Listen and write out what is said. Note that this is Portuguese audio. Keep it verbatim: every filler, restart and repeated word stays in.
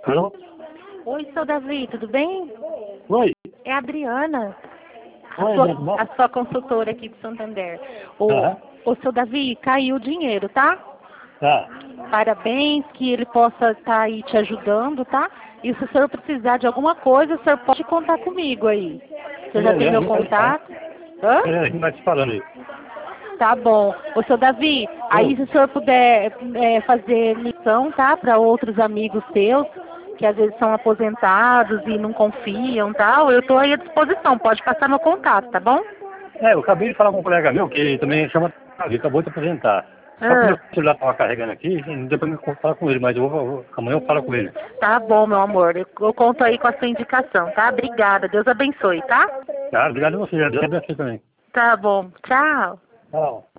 Alô? Oi, seu Davi, tudo bem? Oi. É a Adriana, a, Oi, sua, tudo bom? a sua consultora aqui de Santander. O, Aham. o seu Davi, caiu o dinheiro, tá? Tá. Parabéns, que ele possa estar aí te ajudando, tá? E se o senhor precisar de alguma coisa, o senhor pode contar comigo aí. Você já tem Beleza, meu a gente vai contato? Hã? Beleza, a gente vai te falando aí. Tá bom. Ô, seu Davi, aí se o senhor puder é, fazer lição, tá? Para outros amigos seus, que às vezes são aposentados e não confiam, tal, eu tô aí à disposição. Pode passar meu contato, tá bom? É, eu acabei de falar com um colega meu que também chama ele acabou de apresentar. Só que Ah, meu celular estava carregando aqui, depois eu falar com ele, mas eu vou, vou- amanhã eu falo com ele. tá bom, meu amor. Eu, eu conto aí com a sua indicação, tá? Obrigada. Deus abençoe, tá? Tá, obrigado a você, Deus abençoe também. Tá bom. Tchau. Tchau.